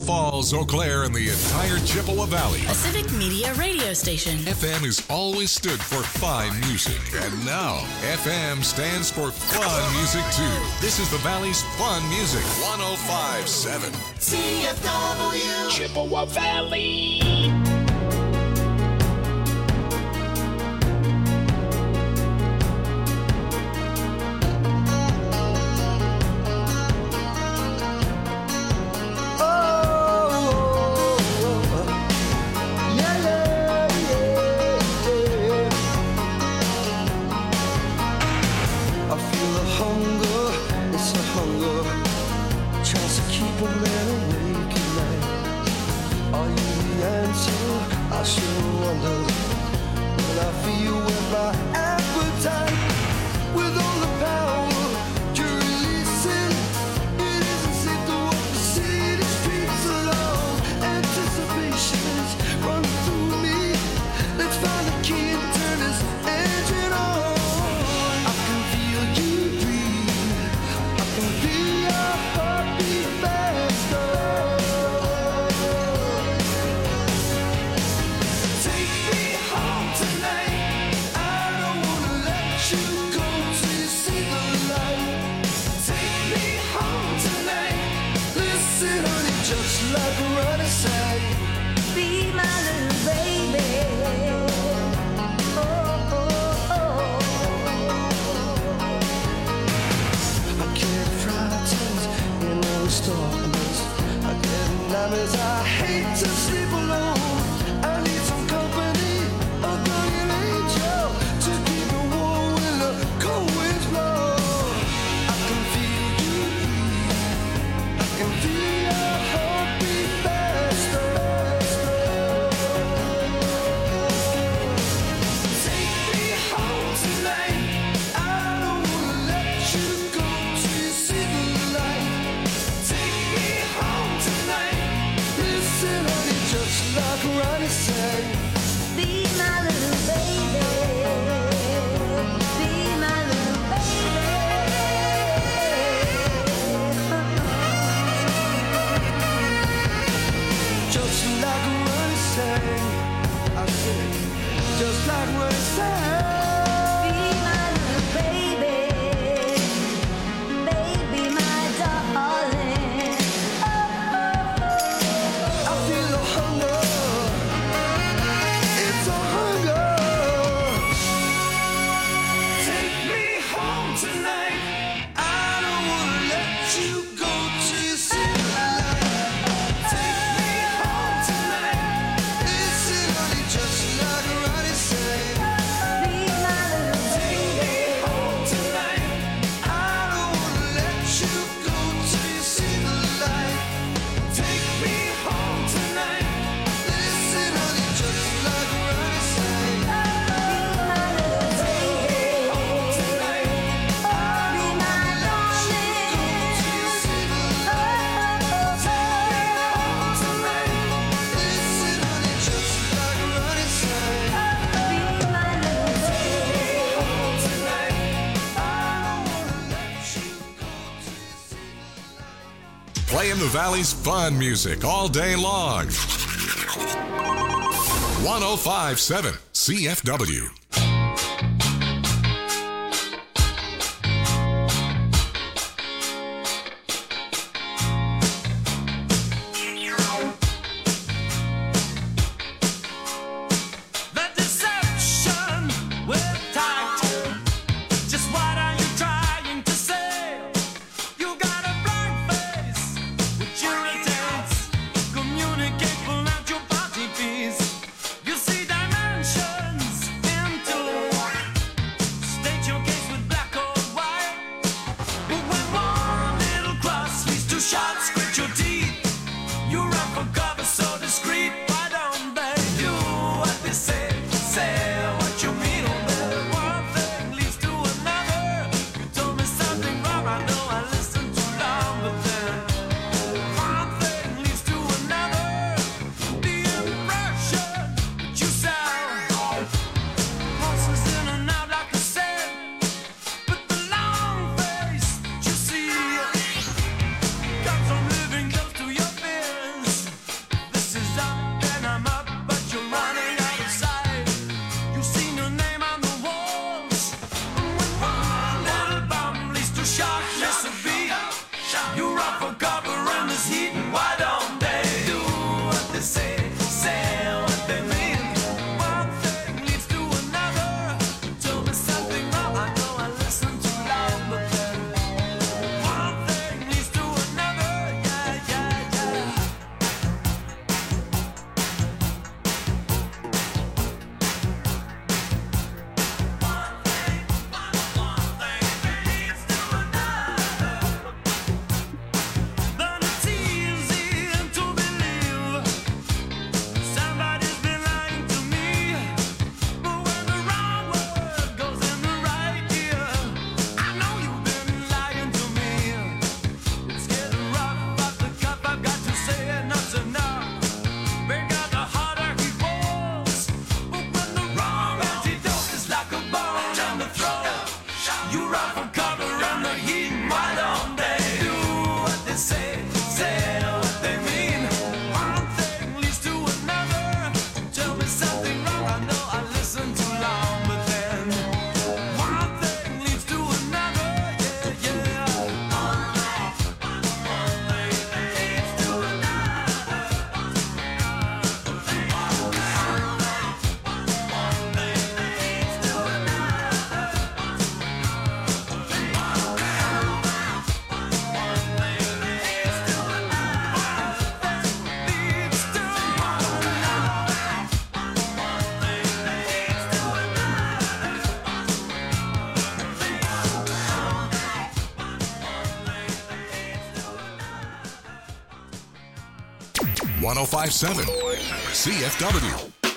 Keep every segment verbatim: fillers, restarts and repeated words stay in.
Falls, Eau Claire, and the entire Chippewa Valley. A Civic Media radio station. F M has always stood for fine music, and now F M stands for fun music too. This is the Valley's fun music. one oh five point seven C F W Chippewa Valley. Playing the Valley's fun music all day long. one oh five point seven C F W. Communicate, pull out your party piece. You see dimensions one oh five point seven C F W.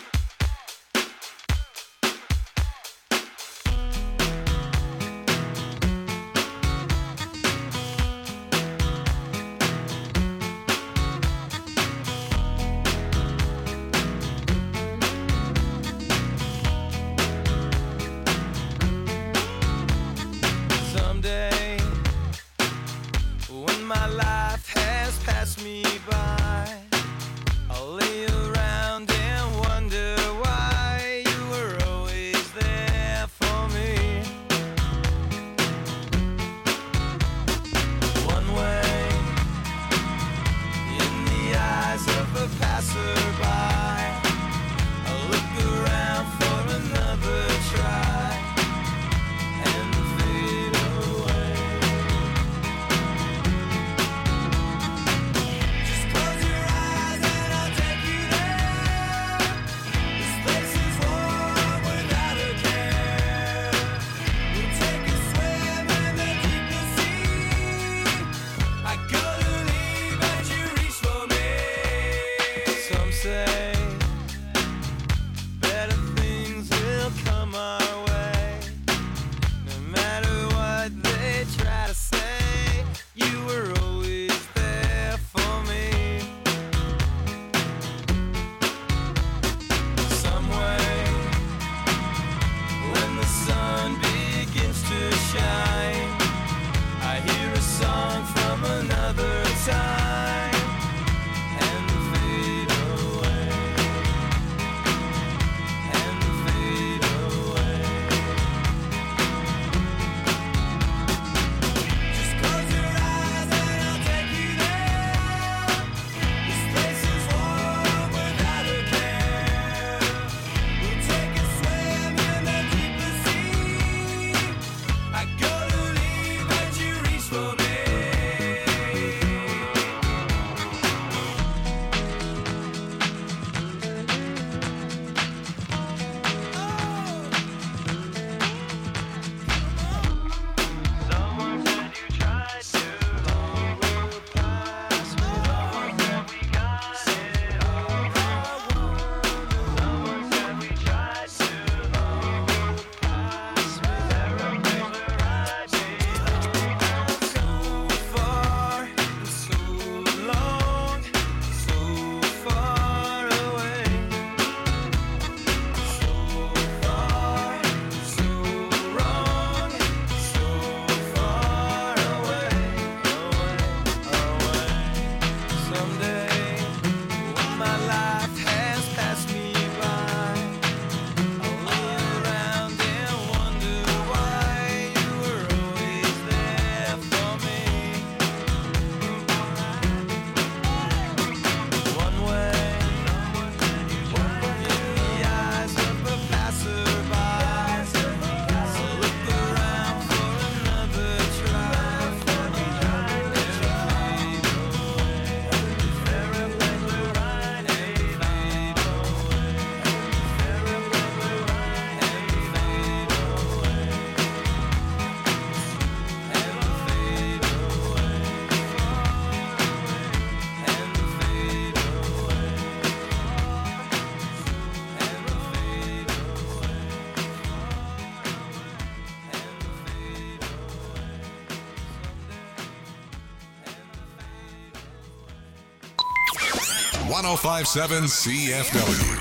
one oh five point seven C F W.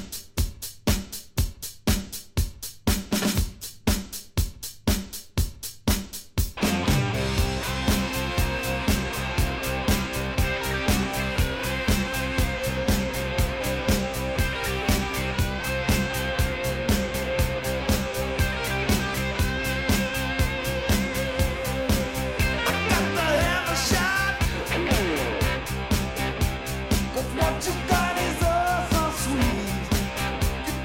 What you got is all so sweet.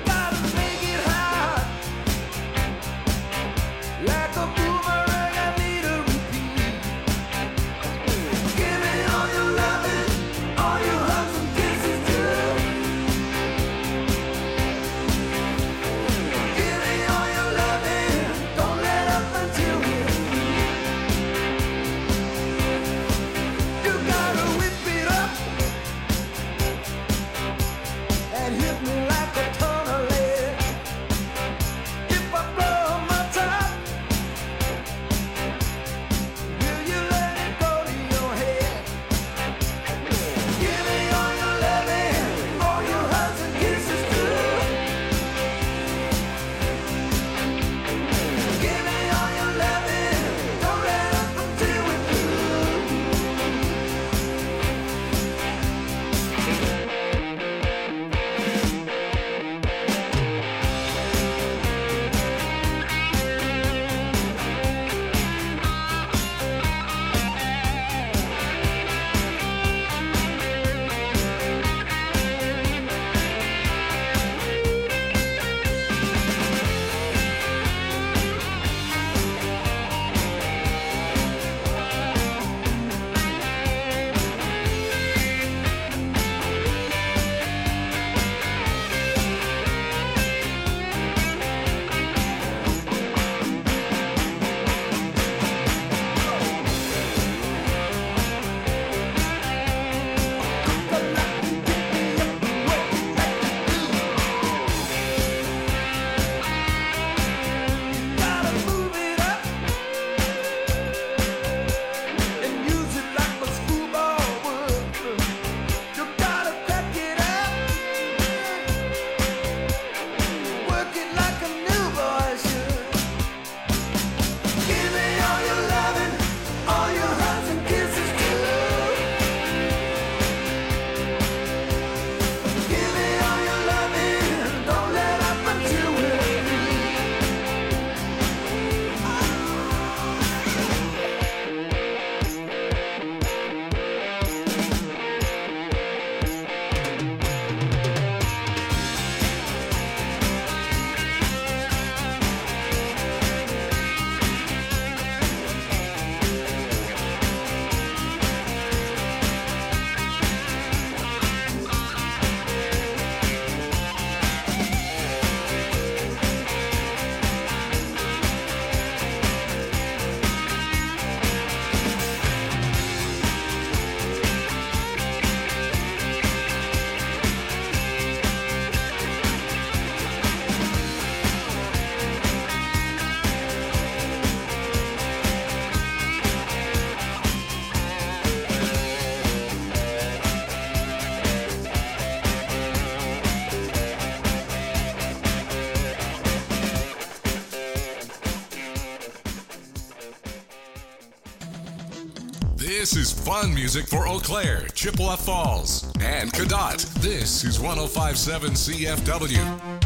This is fun music for Eau Claire, Chippewa Falls, and Cadott. This is one oh five point seven C F W.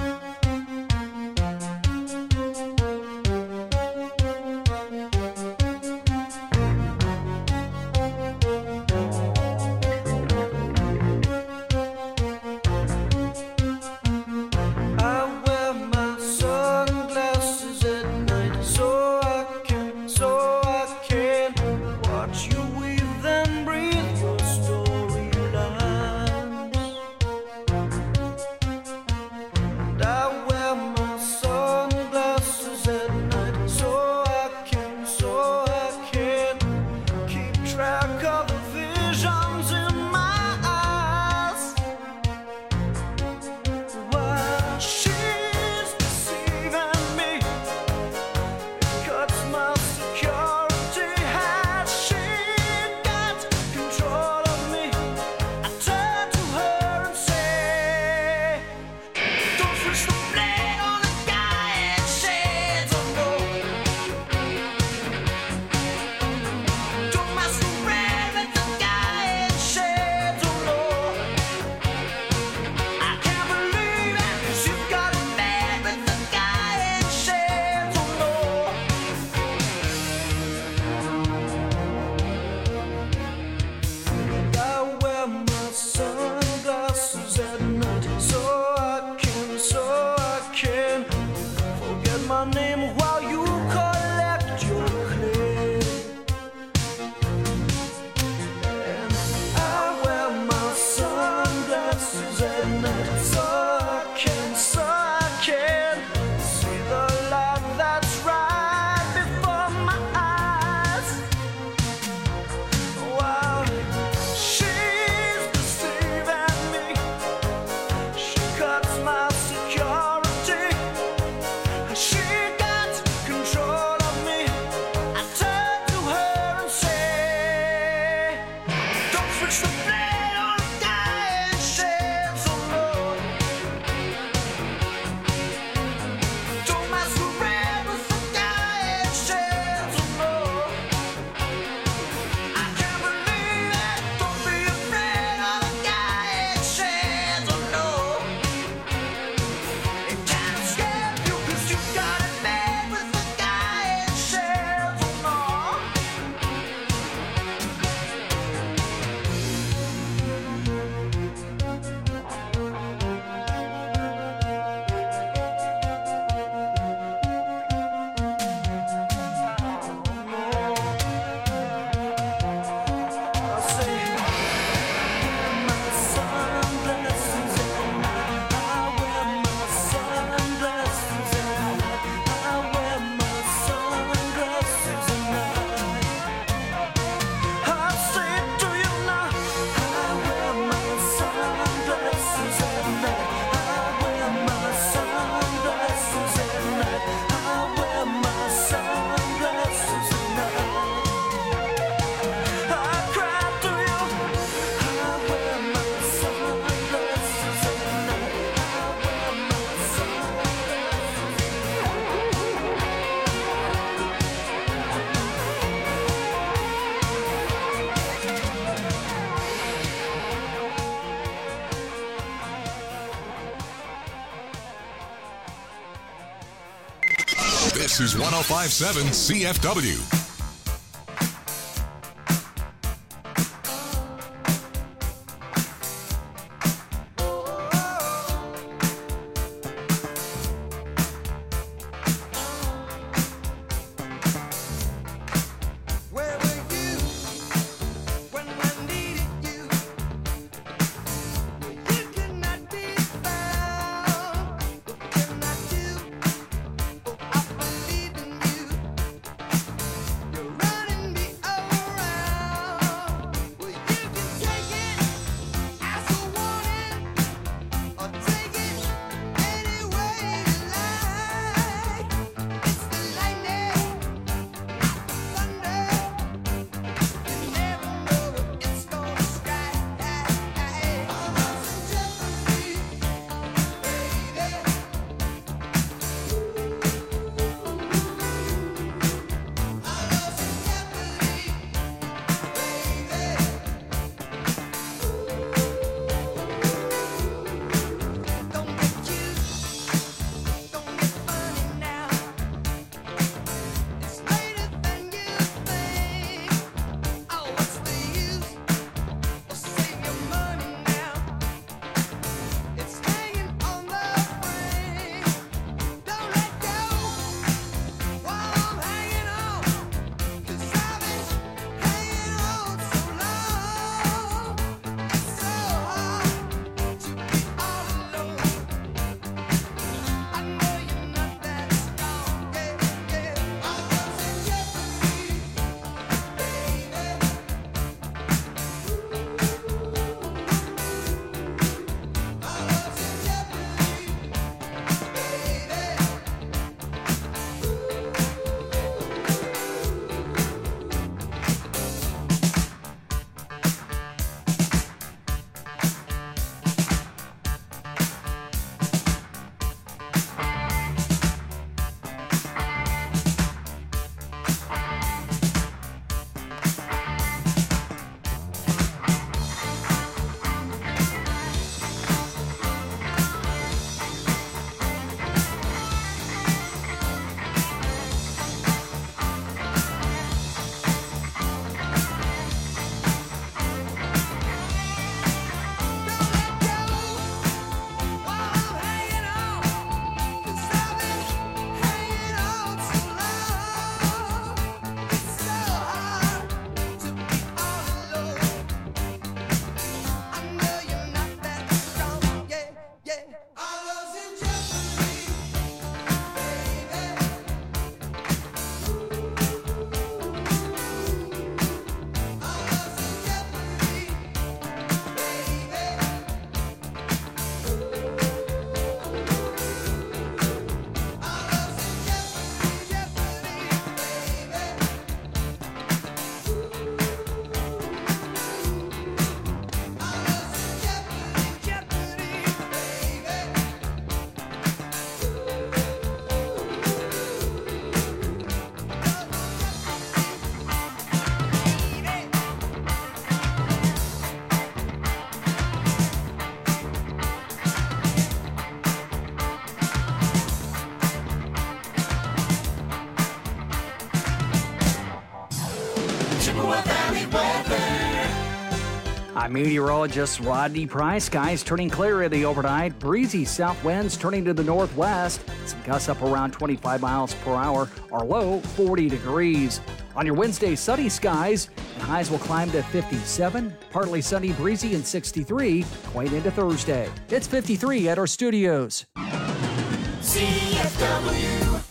This is one oh five point seven C F W. I'm meteorologist Rodney Price. Skies turning clear in the overnight. Breezy south winds turning to the northwest. Some gusts up around twenty-five miles per hour. Our low, forty degrees. On your Wednesday, sunny skies, and highs will climb to fifty-seven. Partly sunny, breezy, and sixty-three. Quite into Thursday. It's fifty-three at our studios. C F W.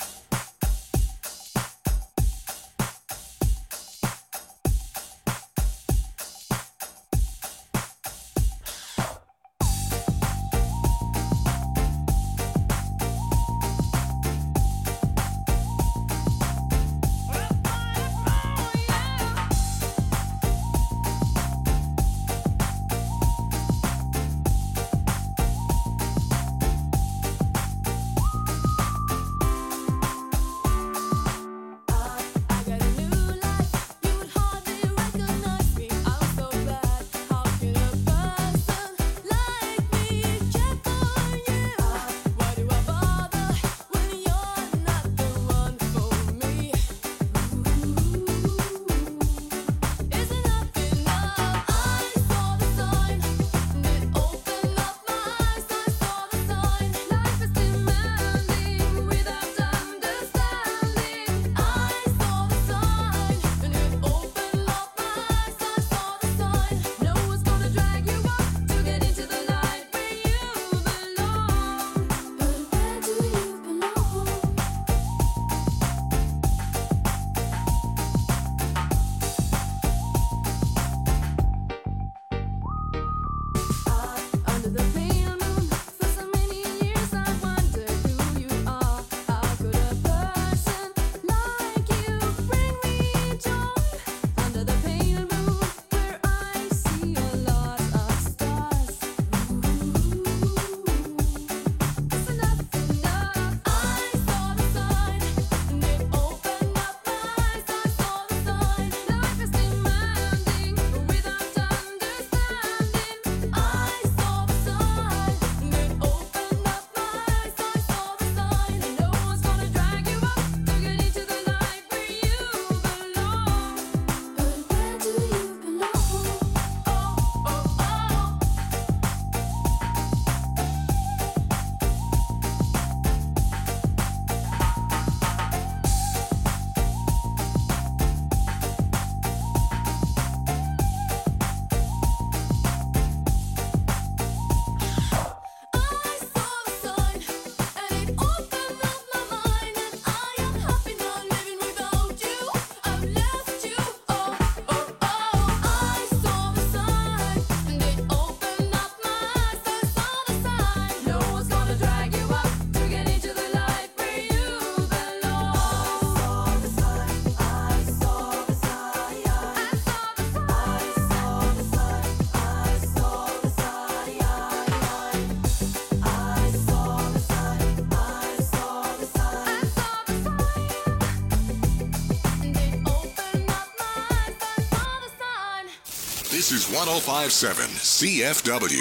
This is one oh five point seven C F W.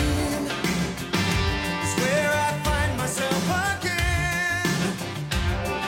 Machine is where I find myself again.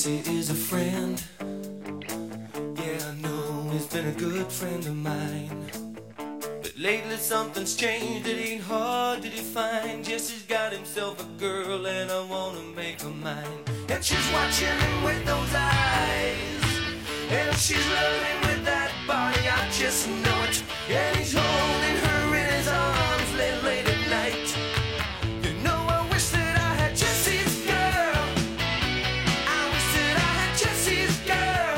Jesse is a friend. Yeah, I know he's been a good friend of mine. But lately something's changed, it ain't hard to define. Jesse's got himself a girl and I wanna make her mine. And she's watching him with those eyes, and she's loving with that body, I just know it. And he's holding her in his arms late, late at night. You know I wish that I had Jesse's girl. I wish that I had Jesse's girl.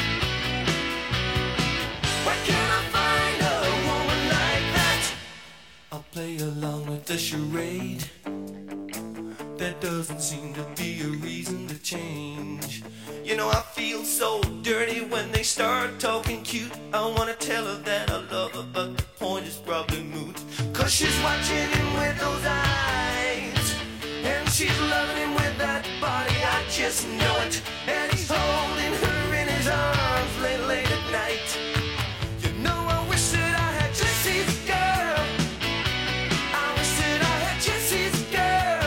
Where can I find a woman like that? I'll play along with the charade. There doesn't seem to be a reason to change. You know I feel so dirty when they start talking cute. I wanna tell her that I love her, but the point is probably moot. Cause she's watching him with those eyes, and she's loving him with that body, I just know it. And he's holding her in his arms late, late at night. You know I wish that I had Jesse's girl. I wish that I had Jesse's girl.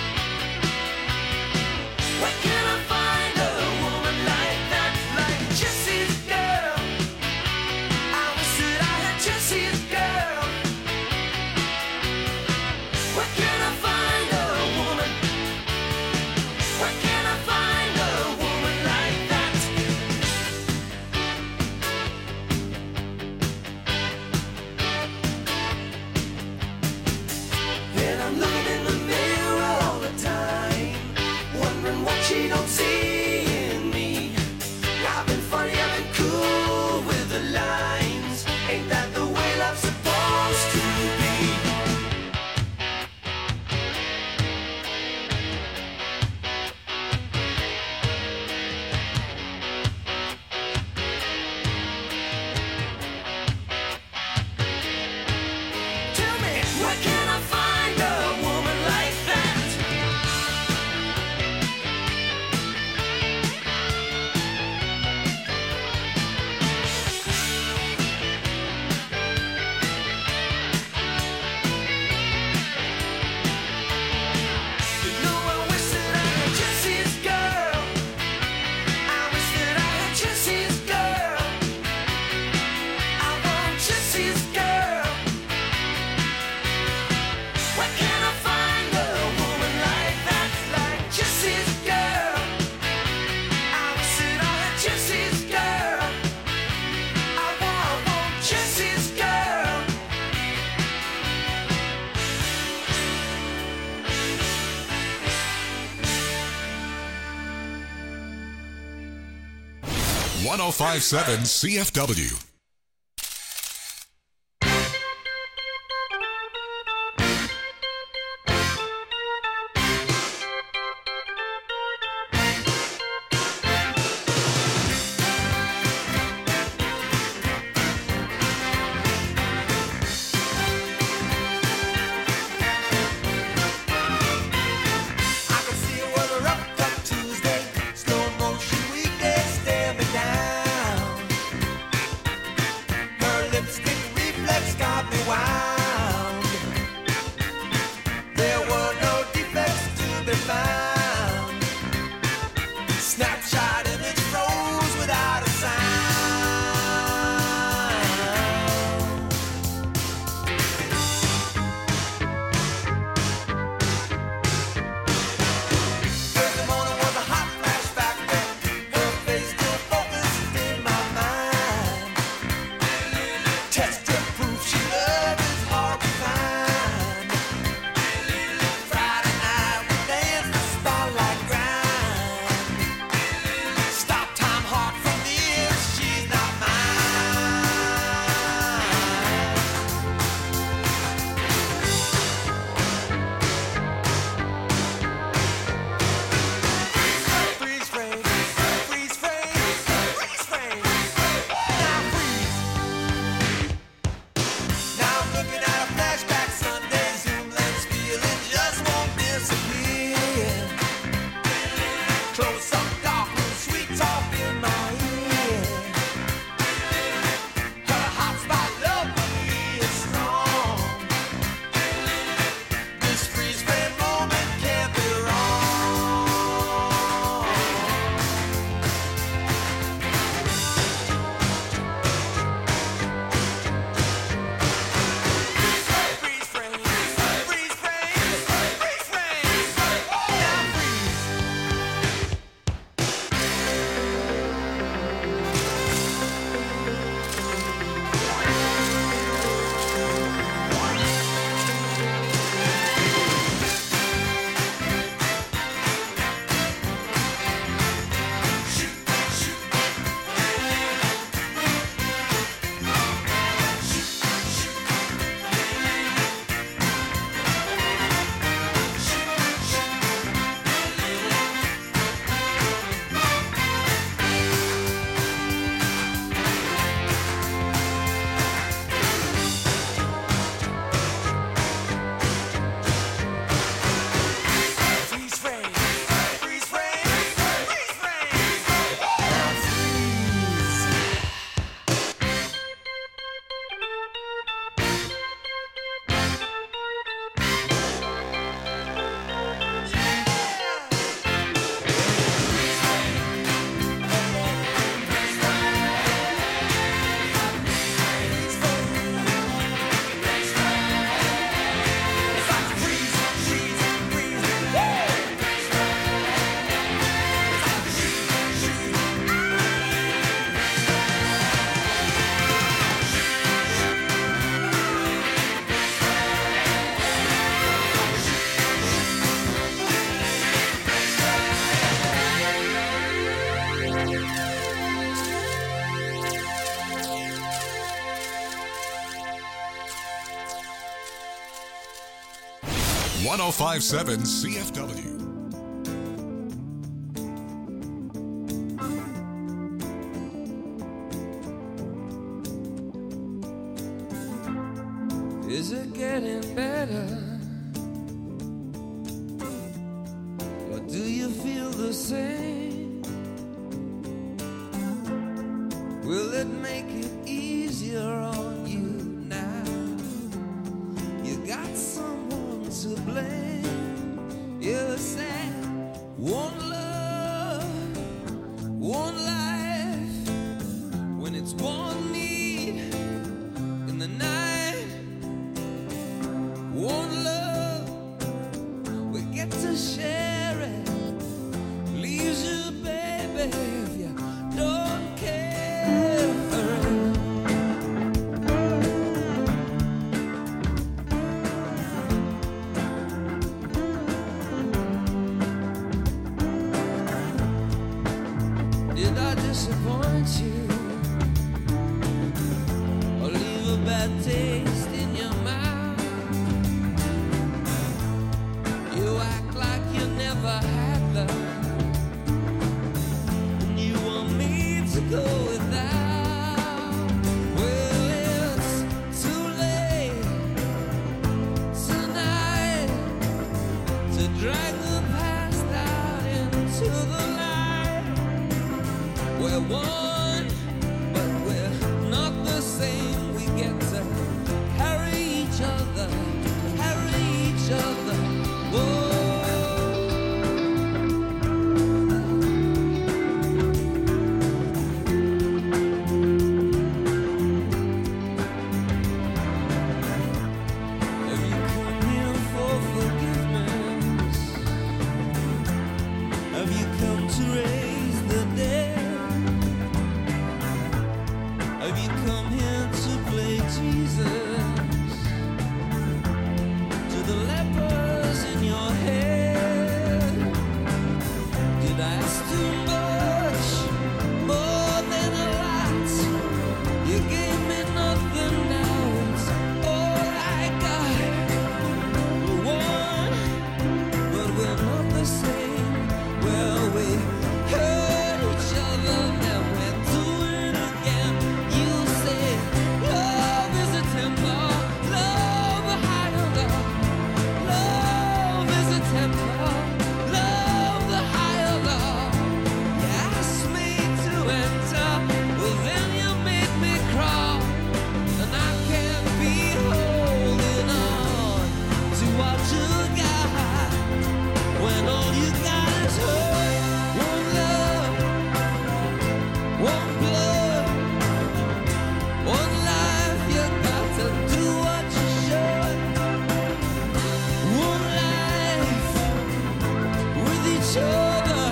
Where can I find a woman like that, like Jesse's girl? I wish that I had Jesse's girl. Where can I find a woman? Where can I find a woman like that? And I'm looking in the mirror all the time, wondering what she don't see in me. I've been funny, I've been cool with the lines. Ain't that the way love's supposed to be? Tell me, where can I find a woman like that? You know I wish that I had Jesse's girl. I wish that I had Jesse's girl. I want Jesse's girl. Where can I find a woman like that, like Jesse's girl? I wish that I had Jesse's girl. I want, I want Jesse's girl. one oh five point seven C F W. I can see her with her upcut Tuesday, slow motion weekday, stare me down. Her lipstick reflex got me wound. There were no defects to be found. Snapshot image froze without a sound. Thursday morning was a hot flash factor. Her face still focused in my mind. Test and proof she loved is hard to find. Friday night we danced the one oh five point seven C F W. Is it getting better? Or do you feel the same? Will it make it easier on you now? You got someone to blame. You said one love, one life. When it's one need in the night, one love, we get to share it. Leaves you, baby, if you don't care. Did I disappoint you? Or leave a bad taste in your mouth? You act like you never had love, and you want me to go without. Well, it's too late tonight to drag the past out into the light. We're one, but we're not the same. We get to carry each other, carry each other. Whoa. Have you come here for forgiveness? Have you come to raise the dead? Have you come here to play Jesus to the lepers in your head? Did I ask too much, more than a lot? You gave me nothing, now it's all I got. We're one, but we're not the same. Well, we hurt each other, now we're doing it again. You say love is a temper, love a higher love. Love is a temper, love the higher love. You asked me to enter, well then you made me crawl, and I can't be holding on to what you got when all you got is hurt. One love, one blood, one life. You got to do what you should. One life with each other,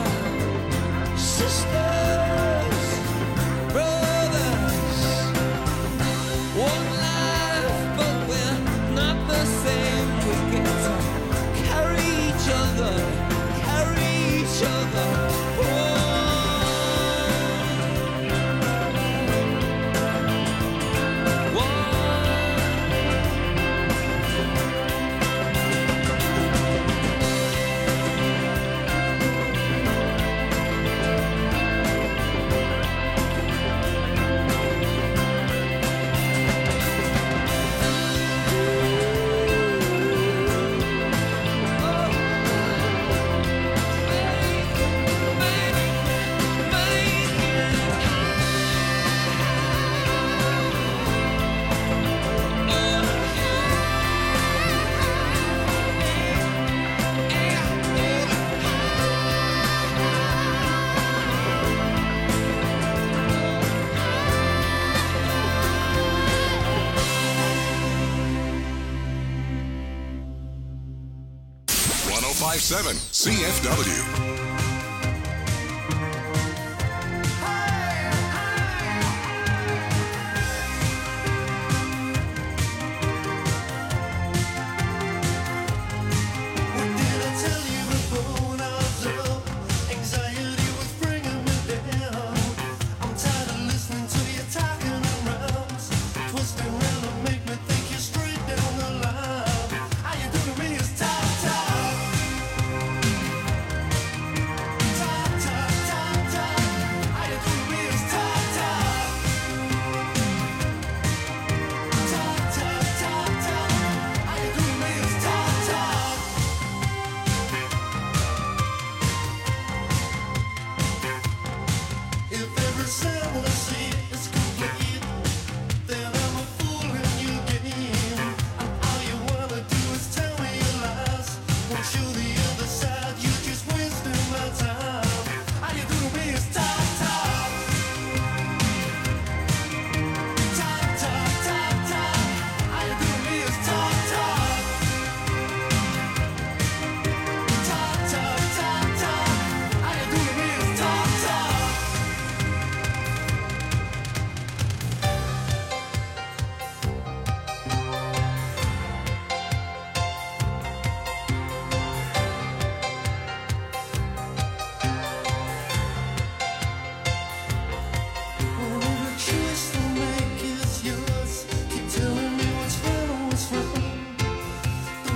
sisters, brothers. One life, but we're not the same. We get to carry each other, carry each other. One. One. one oh five point seven C F W. What did I tell you before when I was up? Anxiety was bringing me down. I'm tired of listening to you talking around, twisting around to make me think you're straight down the line. How you do to me is top.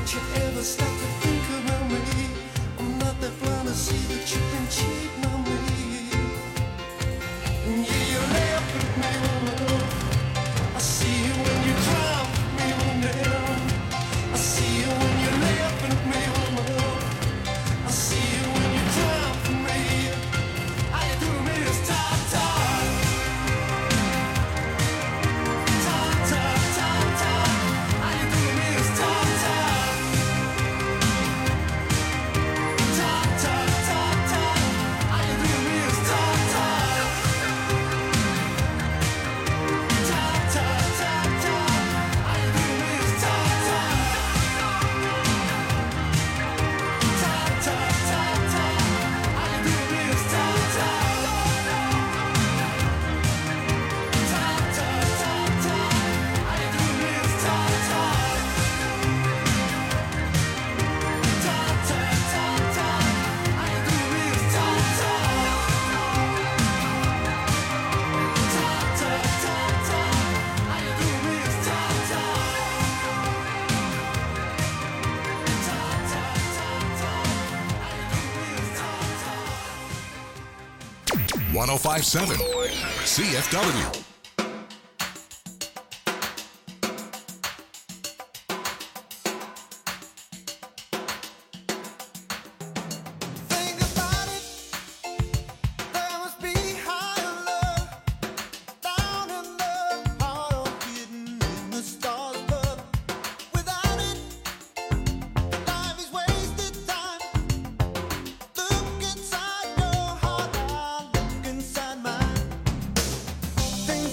Don't you ever stop to think about me? I'm not that blind to see that you've been cheating on me. And yeah, you lay up with me, woman. I see you when you cry with me, woman. I see you when you lay up with me, woman. I see you when you cry for me. How you do me is talk, talk. Talk, talk, talk, talk. How you do me is talk, talk. Talk, talk, talk, talk. How you do me is talk, talk. Talk, talk, talk, talk. How you do me is talk, talk. Talk, talk, talk, talk. How you do me is talk, talk. Talk, talk, talk, talk. How you do me is talk, talk. Talk, talk, talk, talk. How you do me is talk, talk. Talk, talk, talk, talk. How you do me is talk, talk. Talk, talk, talk, talk. How you do me is talk, talk. one oh five point seven C F W. Think about it. There must be higher love down in the heart or hidden in the stars above. Without it, life is wasted time. Look inside your heart, I look inside mine. Think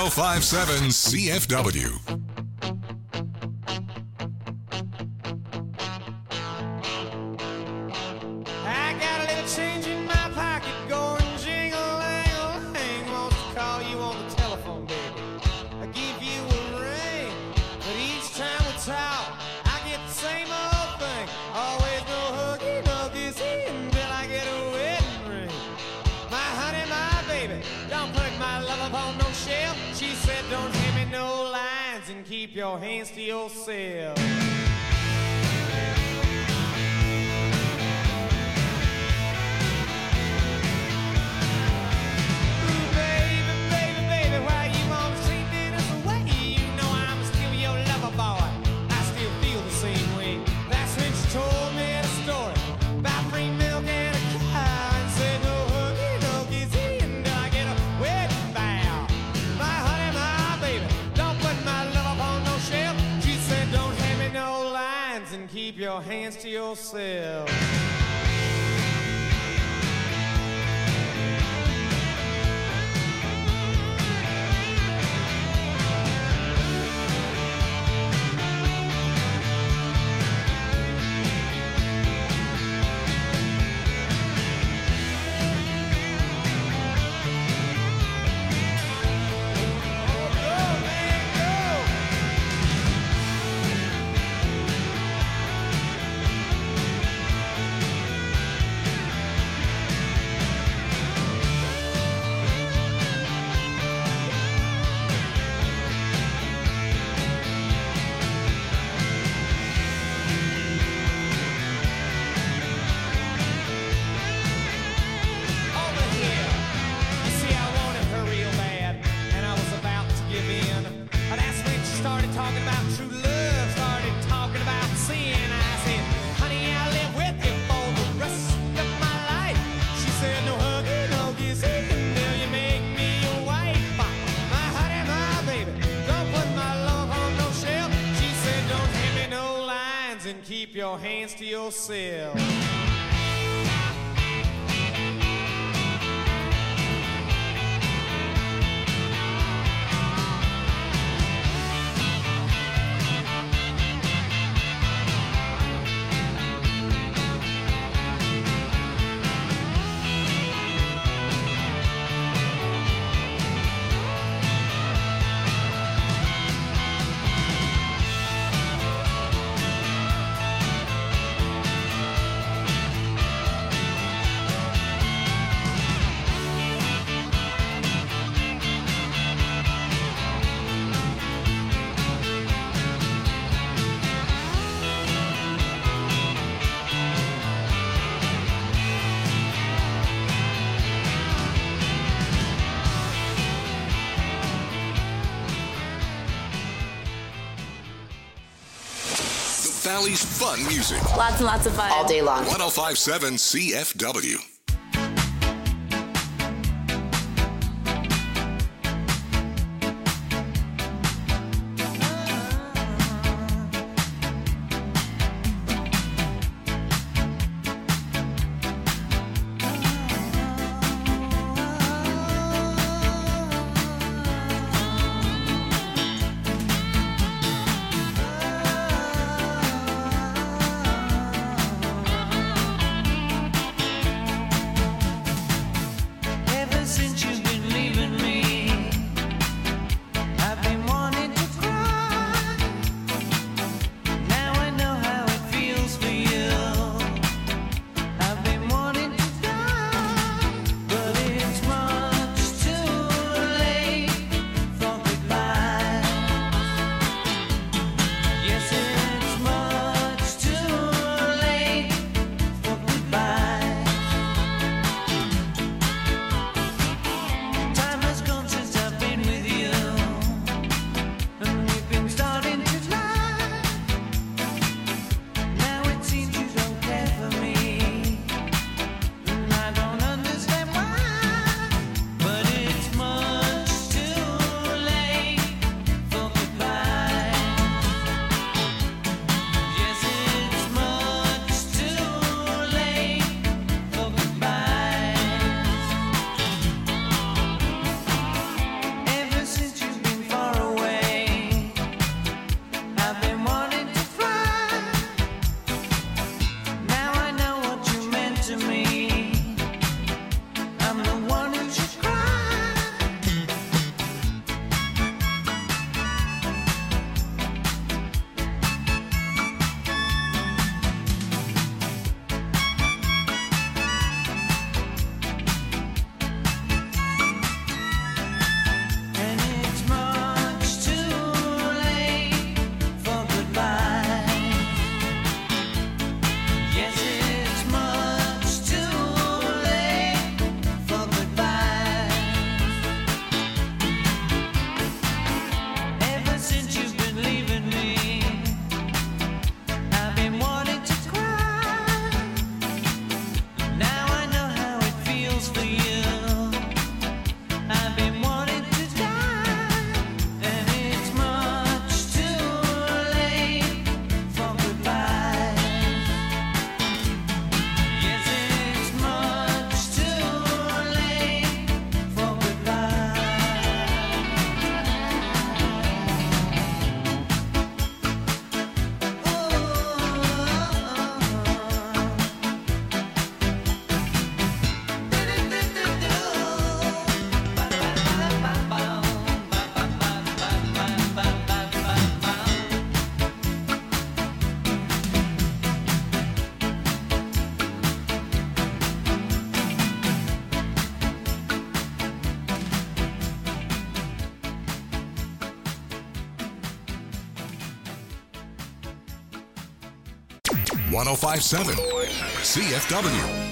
oh five seven C F W. I got a little change in my pocket going jingle-lang-a-lang. Wants to call you on the telephone, baby. I give you a ring, but each time we talk, I get the same old thing. Always no huggy, no kissy until I get a wedding ring. My honey, my baby, don't put my love upon no shelf. She said don't hand me no lines and keep your hands to yourself. Keep your hands to yourself. Keep your hands to yourself. Valley's fun music. Lots and lots of fun. All day long. one oh five point seven C F W. one oh five point seven C F W.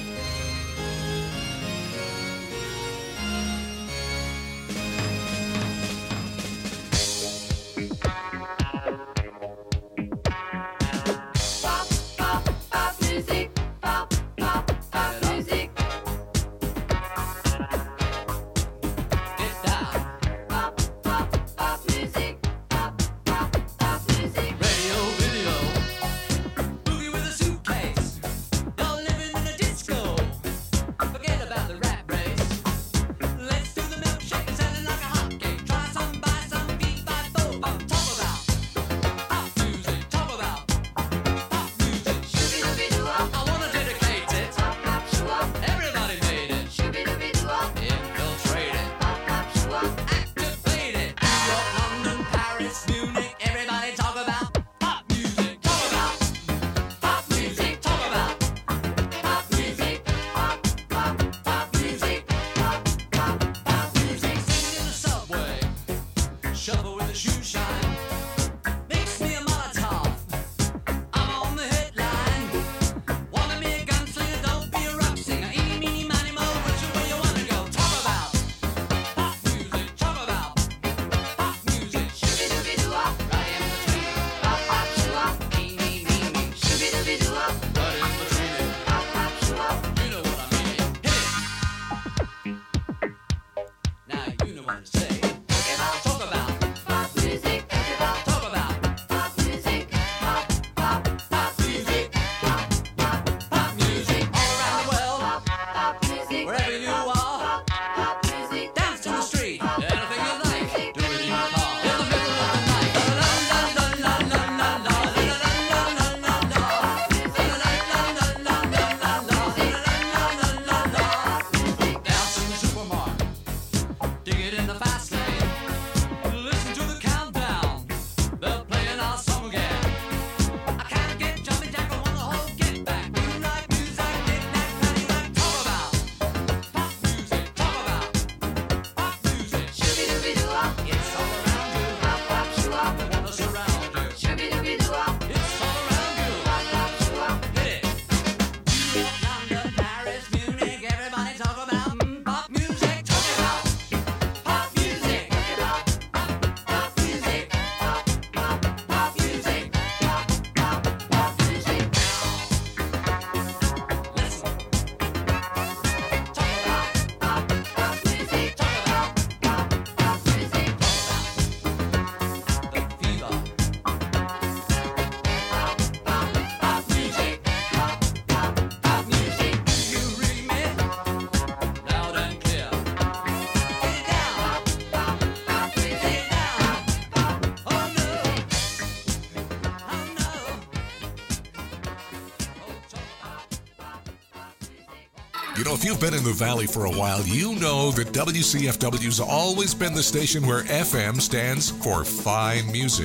You know, if you've been in the Valley for a while, you know that W C F W's always been the station where F M stands for fine music.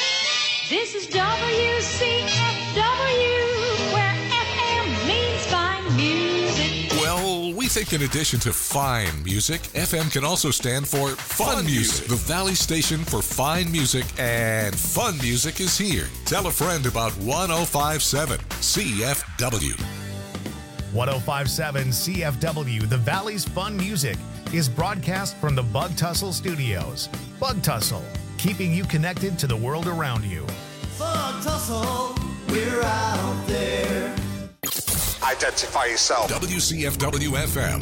This is W C F W, where F M means fine music. Well, we think in addition to fine music, F M can also stand for fun, fun music. music. The Valley station for fine music and fun music is here. Tell a friend about one oh five point seven C F W. one oh five point seven C F W, the Valley's fun music, is broadcast from the Bug Tussle Studios. Bug Tussle, keeping you connected to the world around you. Bug Tussle, we're out there. Identify yourself. W C F W F M.